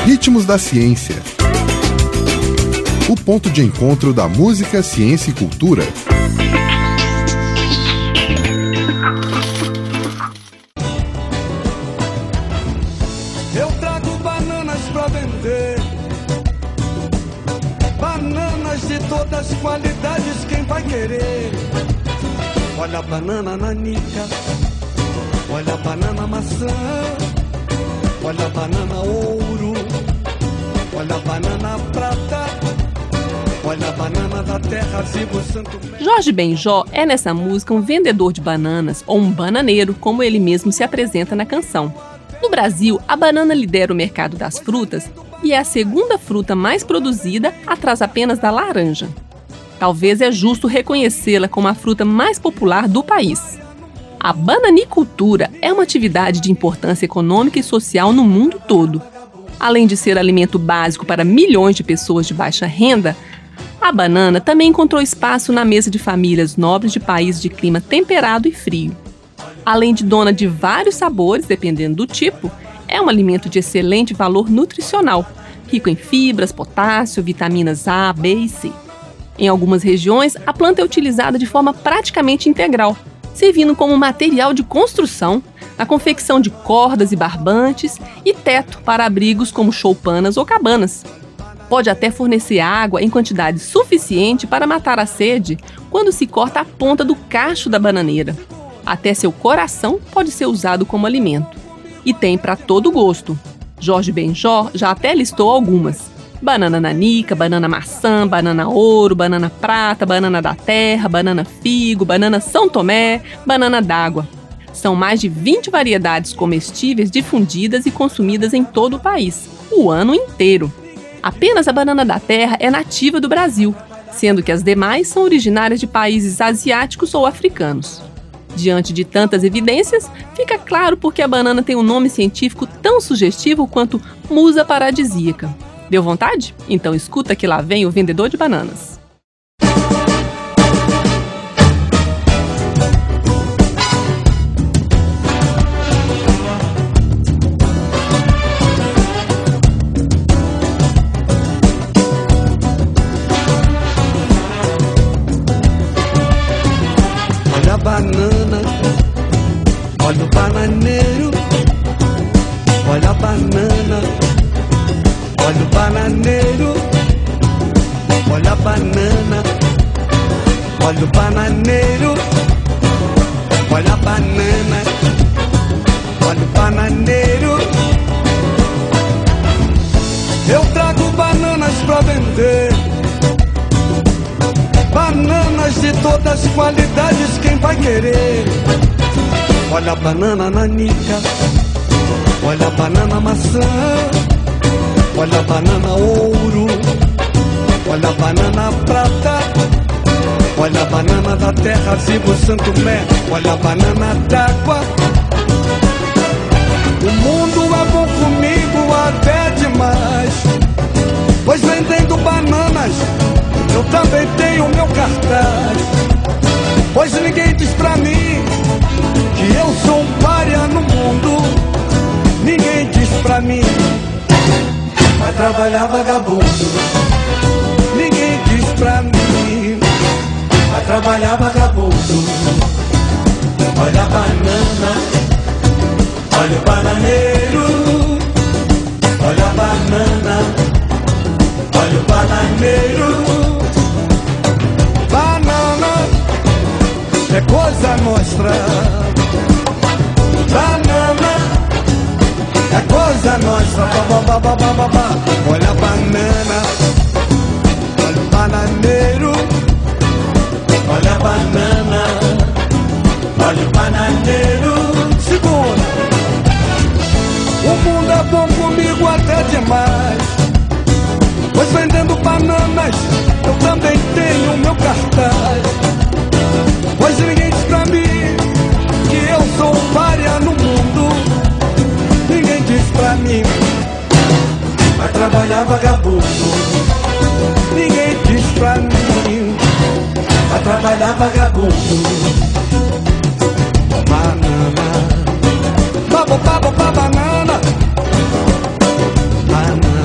Ritmos da Ciência. O ponto de encontro da música, ciência e cultura. Eu trago bananas pra vender, bananas de todas as qualidades, quem vai querer? Olha a banana nanica, olha a banana maçã, olha a banana ouro, olha a banana prata, olha a banana da terra, vivo Santo Mé. Jorge Benjor é nessa música um vendedor de bananas, ou um bananeiro, como ele mesmo se apresenta na canção. No Brasil, a banana lidera o mercado das frutas e é a segunda fruta mais produzida, atrás apenas da laranja. Talvez é justo reconhecê-la como a fruta mais popular do país. A bananicultura é uma atividade de importância econômica e social no mundo todo. Além de ser alimento básico para milhões de pessoas de baixa renda, a banana também encontrou espaço na mesa de famílias nobres de países de clima temperado e frio. Além de dona de vários sabores, dependendo do tipo, é um alimento de excelente valor nutricional, rico em fibras, potássio, vitaminas A, B e C. Em algumas regiões, a planta é utilizada de forma praticamente integral, servindo como material de construção, na confecção de cordas e barbantes e teto para abrigos como choupanas ou cabanas. Pode até fornecer água em quantidade suficiente para matar a sede quando se corta a ponta do cacho da bananeira. Até seu coração pode ser usado como alimento. E tem para todo gosto. Jorge Benjor já até listou algumas: banana nanica, banana maçã, banana ouro, banana prata, banana da terra, banana figo, banana São Tomé, banana d'água. São mais de 20 variedades comestíveis difundidas e consumidas em todo o país, o ano inteiro. Apenas a banana da terra é nativa do Brasil, sendo que as demais são originárias de países asiáticos ou africanos. Diante de tantas evidências, fica claro porque a banana tem um nome científico tão sugestivo quanto musa paradisíaca. Deu vontade? Então escuta que lá vem o vendedor de bananas. Olha a banana, olha o bananeiro, olha a banana, olha o bananeiro, olha a banana, olha o bananeiro, olha a banana, olha o bananeiro. Eu trago bananas pra vender, bananas de todas as qualidades, quem vai querer? Olha a banana nanica, olha a banana maçã, olha a banana ouro, olha a banana prata, olha a banana da terra, vivo Santo Mé, olha a banana d'água. O mundo é bom comigo até demais, pois vendendo bananas eu também tenho meu cartaz. Pois ninguém diz pra mim que eu sou um pária no mundo. Ninguém diz pra mim vai trabalhar vagabundo. Ninguém diz pra mim vai trabalhar vagabundo. Olha a banana, olha o bananeiro, olha a banana, olha o bananeiro. Banana é coisa nossa. Banana é coisa nossa. Olha a banana, olha o bananeiro, olha a banana, olha o bananeiro. Segura. O mundo é bom comigo até demais, pois vendendo bananas eu também tenho meu cartaz. Pois ninguém diz pra mim que eu sou um pária no mundo. Ninguém diz pra mim vai trabalhar vagabundo. Ninguém diz pra mim vai trabalhar vagabundo. Banana, babo, babo, banana, banana.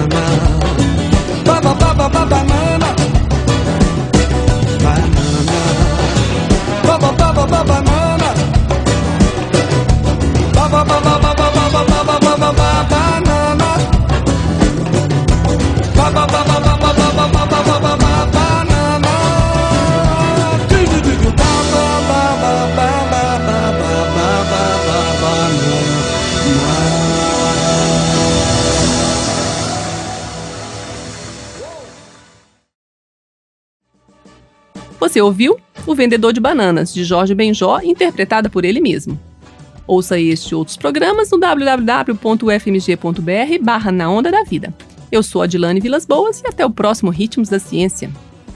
Você ouviu O Vendedor de Bananas, de Jorge Benjó, interpretada por ele mesmo. Ouça este e outros programas no www.ufmg.br/Na Onda da Vida. Eu sou Adilane Vilas Boas e até o próximo Ritmos da Ciência.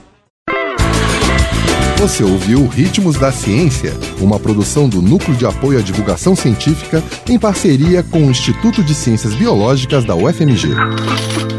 Você ouviu Ritmos da Ciência, uma produção do Núcleo de Apoio à Divulgação Científica em parceria com o Instituto de Ciências Biológicas da UFMG.